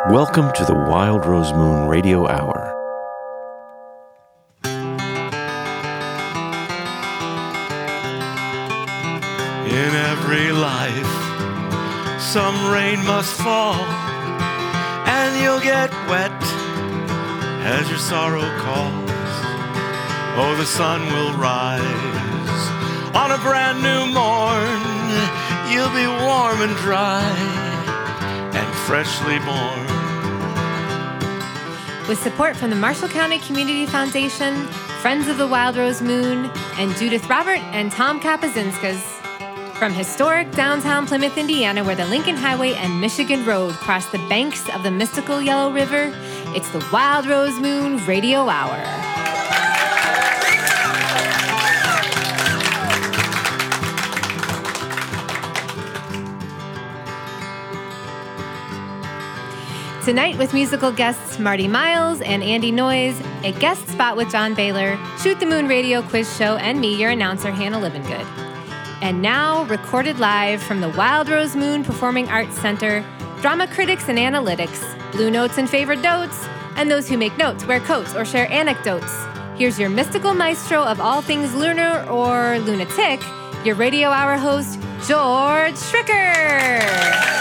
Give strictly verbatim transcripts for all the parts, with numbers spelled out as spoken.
Welcome to the Wild Rose Moon Radio Hour. In every life, some rain must fall, and you'll get wet as your sorrow calls. Oh, the sun will rise on a brand new morn. You'll be warm and dry and freshly born. With support from the Marshall County Community Foundation, Friends of the Wild Rose Moon, and Judith Robert and Tom Kapazinskas. From historic downtown Plymouth, Indiana, where the Lincoln Highway and Michigan Road cross the banks of the mystical Yellow River, it's the Wild Rose Moon Radio Hour. Tonight with musical guests Marty Miles and Andy Noyes, a guest spot with John Baylor, Shoot the Moon Radio Quiz Show, and me, your announcer, Hannah Livengood. And now, recorded live from the Wild Rose Moon Performing Arts Center, drama critics and analytics, blue notes and favorite notes, and those who make notes, wear coats, or share anecdotes. Here's your mystical maestro of all things lunar or lunatic, your radio hour host, George Stricker.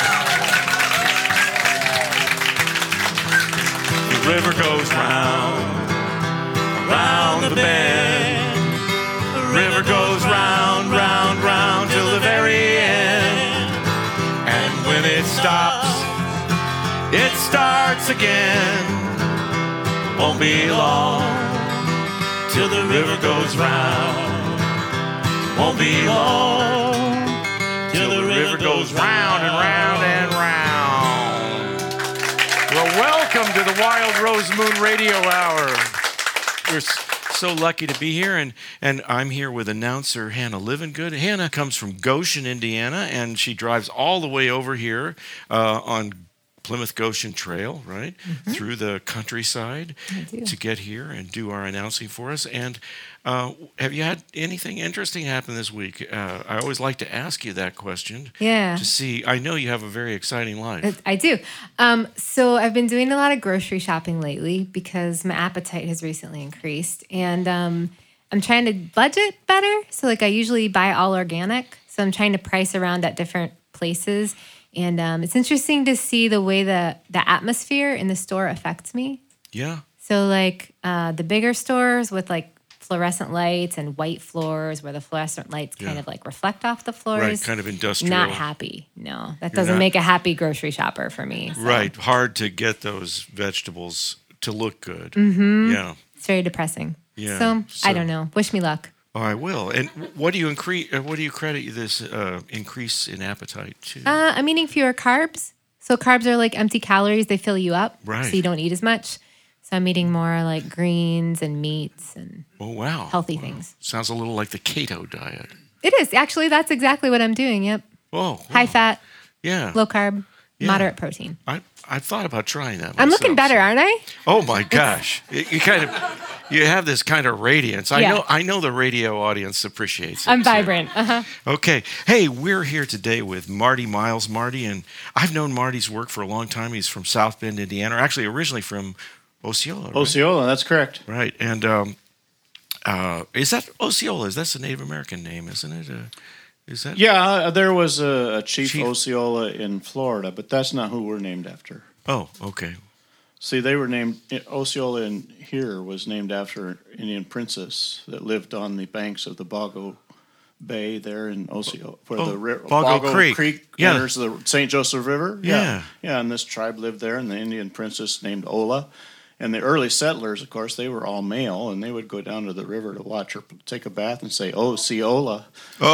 The river goes round, round the bend. The river goes round, round, round till the very end. And when it stops, it starts again. Won't be long till the river goes round. Won't be long till the river goes round and round and round. Well, welcome to the Wild Rose Moon Radio Hour. We're so lucky to be here, and, and I'm here with announcer Hannah Livengood. Hannah comes from Goshen, Indiana, and she drives all the way over here uh, on Plymouth Goshen Trail, right, mm-hmm. through the countryside to get here and do our announcing for us. And uh, have you had anything interesting happen this week? Uh, I always like to ask you that question. Yeah. To see, I know you have a very exciting life. I do. Um, so I've been doing a lot of grocery shopping lately because my appetite has recently increased. And um, I'm trying to budget better. So like I usually buy all organic. So I'm trying to price around at different places. And um, it's interesting to see the way the, the atmosphere in the store affects me. Yeah. So like uh, the bigger stores with like fluorescent lights and white floors where the fluorescent lights kind yeah. of like reflect off the floors. Right, kind of industrial. Not happy. No, that You're doesn't not, make a happy grocery shopper for me. So. Right. Hard to get those vegetables to look good. Mm-hmm. Yeah. It's very depressing. Yeah. So, so I don't know. Wish me luck. Oh, I will. And what do you increase? What do you credit this uh, increase in appetite to? Uh, I'm eating fewer carbs. So carbs are like empty calories; they fill you up, right? So you don't eat as much. So I'm eating more like greens and meats and oh wow, healthy wow. things. Sounds a little like the keto diet. It is actually. That's exactly what I'm doing. Yep. Oh, wow. High fat. Yeah. Low carb. Yeah. Moderate protein. I I thought about trying that. I'm myself, looking better, so. aren't I? Oh my gosh, you, you kind of you have this kind of radiance. I Yeah. know I know the radio audience appreciates it. I'm so. vibrant. Uh-huh. Okay. Hey, we're here today with Marty Miles. Marty, and I've known Marty's work for a long time. He's from South Bend, Indiana, or actually originally from Osceola. Right? Osceola, that's correct. Right. And um, uh, is that Osceola? Is that's a Native American name, isn't it? Uh, is that? Yeah, uh, there was a, a Chief, Chief Osceola in Florida, but that's not who we're named after. Oh, okay. See, they were named, Osceola in here was named after an Indian princess that lived on the banks of the Bago Bay there in Osceola, where oh, the ri- Bago Bago Creek. Creek Yeah. enters the Saint Joseph River. Yeah. Yeah, and this tribe lived there, and the Indian princess named Ola. And the early settlers, of course, they were all male, and they would go down to the river to watch her take a bath and say, "Oh, Osceola."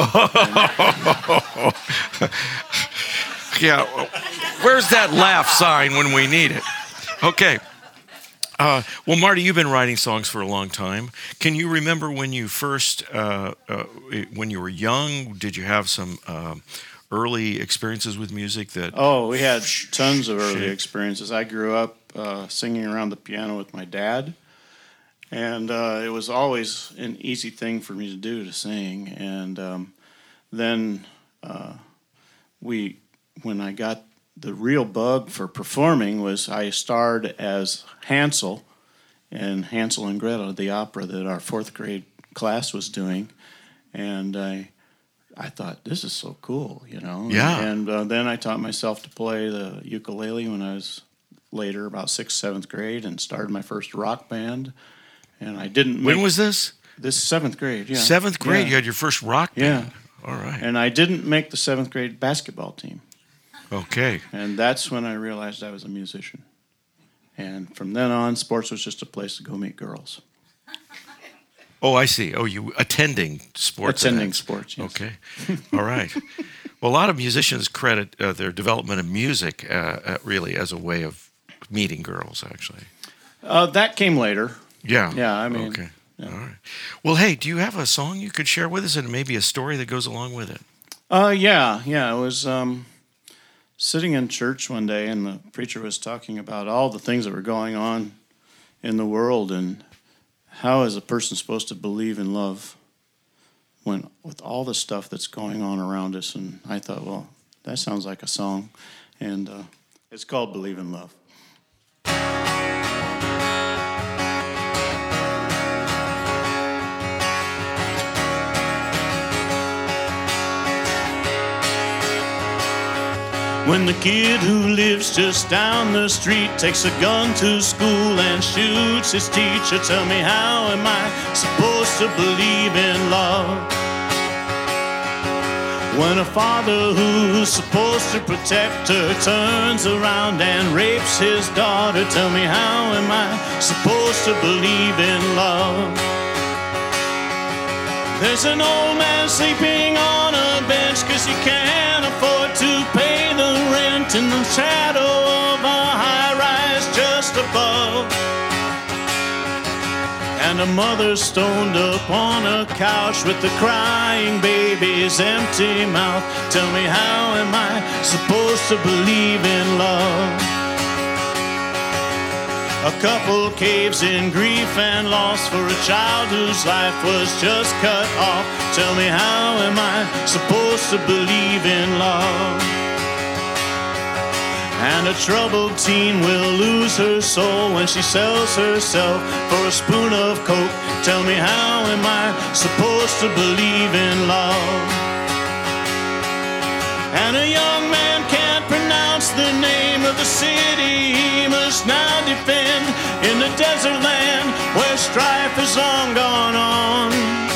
Oh. Yeah. Where's that laugh sign when we need it? Okay. Uh, well, Marty, you've been writing songs for a long time. Can you remember when you first, uh, uh, when you were young, did you have some uh, early experiences with music that? Oh, we had tons of early experiences. I grew up uh, singing around the piano with my dad, and uh, it was always an easy thing for me to do, to sing. And um, then uh, we, when I got the real bug for performing was I starred as Hansel in Hansel and Gretel, the opera that our fourth grade class was doing, and I I thought, this is so cool, you know. Yeah. And uh, then I taught myself to play the ukulele when I was later, about sixth, seventh grade, and started my first rock band. And I didn't. When make, was this? This seventh grade. Yeah. Seventh grade. Yeah. You had your first rock band. Yeah. All right. And I didn't make the seventh grade basketball team. Okay. And that's when I realized I was a musician. And from then on, sports was just a place to go meet girls. Oh, I see. Oh, you attending sports Attending events. sports, yes. Okay. All right. Well, a lot of musicians credit uh, their development of music uh, uh, really as a way of meeting girls, actually. Uh, that came later. Yeah. Yeah, I mean. Okay. Yeah. All right. Well, hey, do you have a song you could share with us and maybe a story that goes along with it? Uh, yeah, yeah. I was um, sitting in church one day, and the preacher was talking about all the things that were going on in the world, and how is a person supposed to believe in love when with all the stuff that's going on around us? And I thought, well, that sounds like a song, and uh, it's called "Believe in Love." When the kid who lives just down the street takes a gun to school and shoots his teacher, tell me, how am I supposed to believe in love? When a father who's supposed to protect her turns around and rapes his daughter, tell me, how am I supposed to believe in love? There's an old man sleeping on a bench 'cause he can't afford to pay the rent in the shadow of a high-rise just above. And a mother stoned up on a couch with a crying baby's empty mouth. Tell me, how am I supposed to believe in love? A couple caves in grief and loss for a child whose life was just cut off. Tell me, how am I supposed to believe in love? And a troubled teen will lose her soul when she sells herself for a spoon of coke. Tell me, how am I supposed to believe in love? And a young man can't pronounce the name of the city he must now defend in the desert land where strife has long gone on.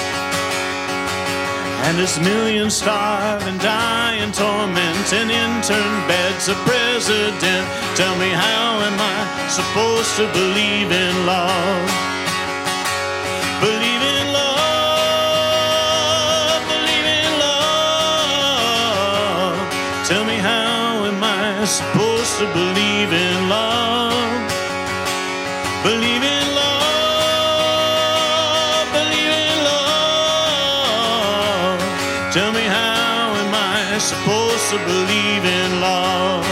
And as millions starve and die in torment and interned beds of president, tell me, how am I supposed to believe in love? Believe in love, believe in love. Tell me, how am I supposed to believe in love? Believe in love, believe in love. Tell me, how am I supposed to believe in love?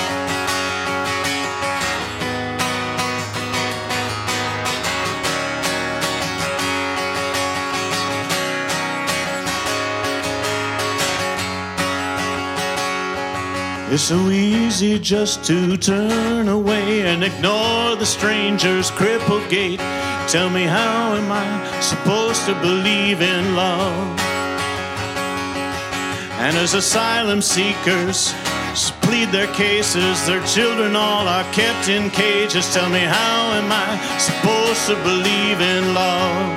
It's so easy just to turn away and ignore the stranger's crippled gait. Tell me, how am I supposed to believe in love? And as asylum seekers plead their cases, their children all are kept in cages. Tell me, how am I supposed to believe in love?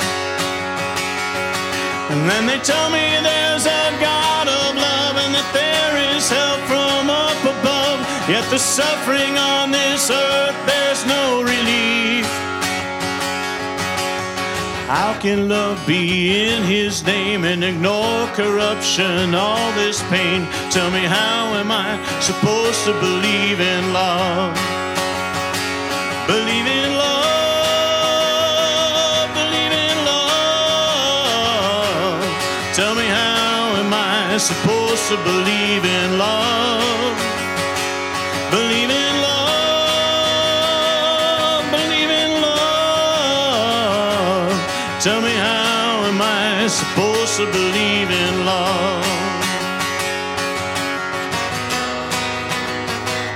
And then they tell me there's a God of love and that there is help from up above. Yet the suffering on this earth, there's no relief. How can love be in his name and ignore corruption, all this pain? Tell me, how am I supposed to believe in love? Believe in love, believe in love. Tell me, how am I supposed to believe in love? Believe in love, believe in love. Tell me, how am I supposed to believe in love?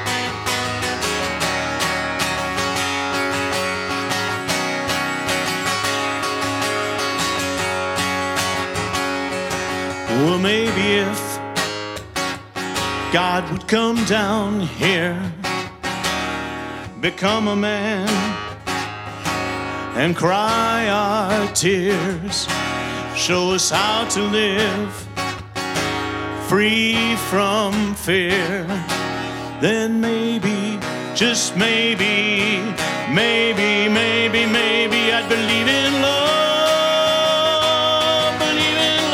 God would come down here, become a man, and cry our tears, show us how to live free from fear. Then maybe, just maybe, maybe, maybe, maybe I'd believe in love, believe in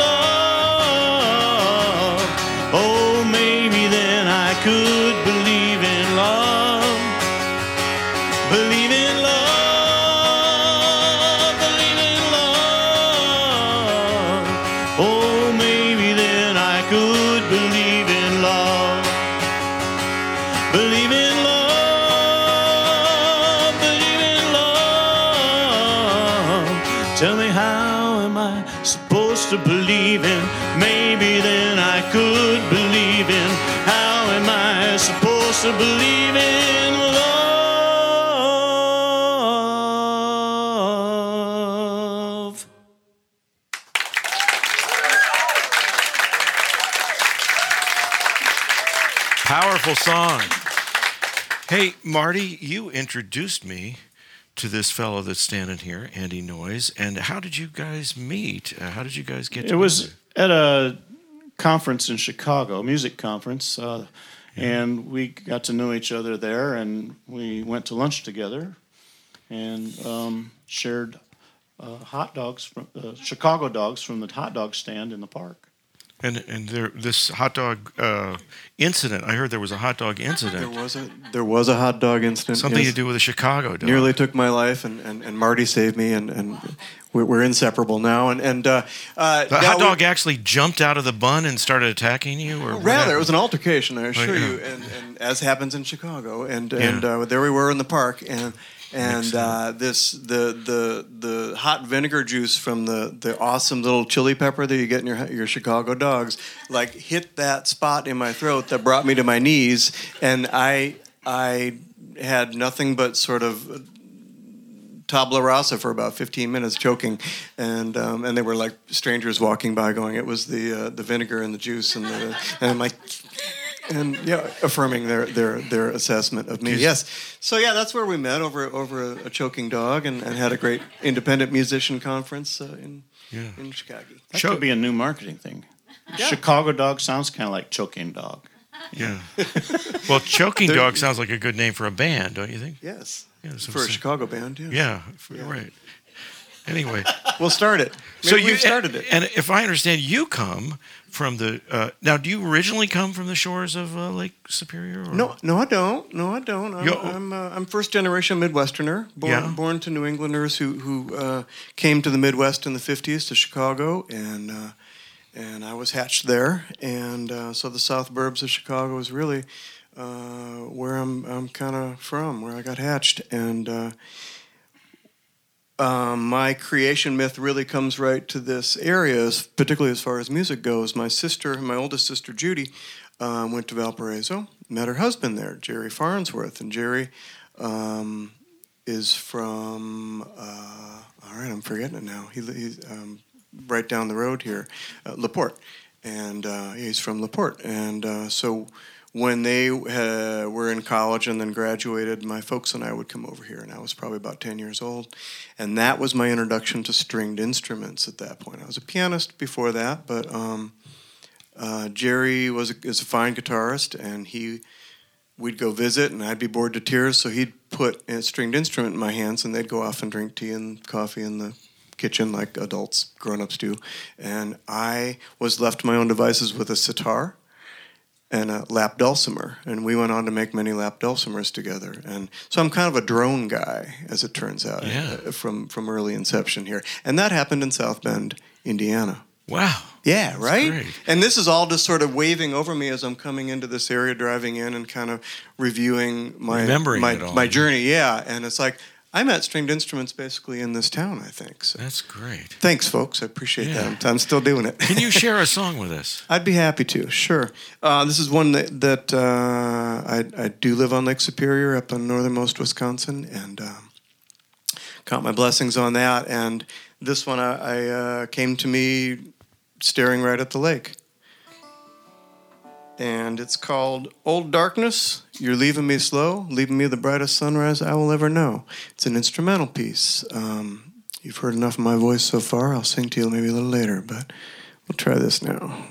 love. Oh, maybe then I could believe in love, believe in love, believe in love. Oh, maybe then I could believe in love, believe in love, believe in love. Tell me, how am I supposed to believe in? Maybe then I could believe in. How am I supposed to believe in love? Powerful song. Hey, Marty, you introduced me to this fellow that's standing here, Andy Noyes. And how did you guys meet? Uh, how did you guys get It together? was at a conference in Chicago, a music conference, uh, and we got to know each other there, and we went to lunch together and um, shared uh, hot dogs, from, uh, Chicago dogs from the hot dog stand in the park. And and there, this hot dog uh, incident, I heard there was a hot dog There incident. was a there was a hot dog incident. Something yes. to do with a Chicago dog. Nearly took my life, and, and, and Marty saved me, and, and we're, we're inseparable now. And and uh, uh, The now hot we- dog actually jumped out of the bun and started attacking you? Or what Rather, happened? it was an altercation, I assure yeah. you, and, and as happens in Chicago. And Yeah. and uh, there we were in the park, and and uh, this the the the hot vinegar juice from the, the awesome little chili pepper that you get in your your Chicago dogs, like hit that spot in my throat that brought me to my knees, and I I had nothing but sort of tabla rasa for about fifteen minutes, choking, and um, and they were like strangers walking by, going, "It was the uh, the vinegar and the juice," and the, and I'm like, and yeah, affirming their their their assessment of me. Yes, so yeah, that's where we met, over over a, a choking dog, and, and had a great independent musician conference uh, in Yeah. in Chicago. That Show- could be a new marketing thing. Chicago dog sounds kind of like choking dog. Yeah. Well, Choking Dog sounds like a good name for a band, don't you think? Yes, Yeah, that's what for I'm a saying. Chicago band. Yeah, Yeah, for, right. Anyway, we'll start it. Maybe so we've you started it. And if I understand, you come from the. Uh, now, do you originally come from the shores of uh, Lake Superior? Or? No, no, I don't. No, I don't. I'm Yo- I'm, uh, I'm first generation Midwesterner, born Yeah. born to New Englanders who who uh, came to the Midwest in the fifties to Chicago, and uh, and I was hatched there, and uh, so the South Burbs of Chicago is really uh, where I'm I'm kind of from, where I got hatched, and. Uh, Um, my creation myth really comes right to this area, as- particularly as far as music goes. My sister, my oldest sister Judy, um, went to Valparaiso, met her husband there, Jerry Farnsworth, and Jerry um, is from. Uh, all right, I'm forgetting it now. He, he's um, right down the road here, uh, LaPorte, and uh, he's from LaPorte, and uh, so. When they uh, were in college and then graduated, my folks and I would come over here, and I was probably about ten years old. And that was my introduction to stringed instruments at that point. I was a pianist before that, but um, uh, Jerry was a, is a fine guitarist, and he we'd go visit, and I'd be bored to tears, so he'd put a stringed instrument in my hands, and they'd go off and drink tea and coffee in the kitchen like adults, grown-ups do. And I was left to my own devices with a sitar and a lap dulcimer, and we went on to make many lap dulcimers together. And so I'm kind of a drone guy, as it turns out, Yeah. uh, from from early inception here. And that happened in South Bend, Indiana. Wow. Yeah, right? great. And this is all just sort of waving over me as I'm coming into this area, driving in and kind of reviewing my Remembering my, it all. my journey. Yeah, and it's like, I met stringed instruments basically in this town, I think. So. That's great. Thanks, folks. I appreciate Yeah. that. I'm, I'm still doing it. Can you share a song with us? I'd be happy to, sure. Uh, this is one that, that uh, I, I do live on Lake Superior up in northernmost Wisconsin, and um, count my blessings on that. And this one I, I uh, came to me staring right at the lake. and it's called Old Darkness, You're Leaving Me Slow, Leaving Me the Brightest Sunrise I Will Ever Know. It's an instrumental piece. Um, you've heard enough of my voice so far. I'll sing to you maybe a little later, but we'll try this now.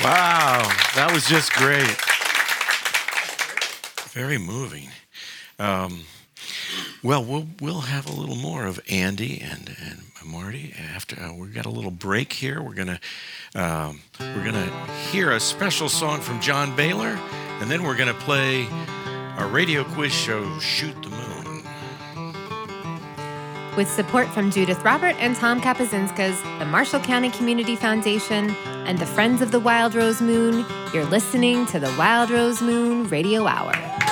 Wow, that was just great. Very moving. Um, well, we'll we'll have a little more of Andy and, and Marty after uh, we've got a little break here. We're gonna um, we're gonna hear a special song from John Baylor, and then we're gonna play our radio quiz show, Shoot the Moon. With support from Judith Robert and Tom Kapazinskas, the Marshall County Community Foundation, and the Friends of the Wild Rose Moon, you're listening to the Wild Rose Moon Radio Hour.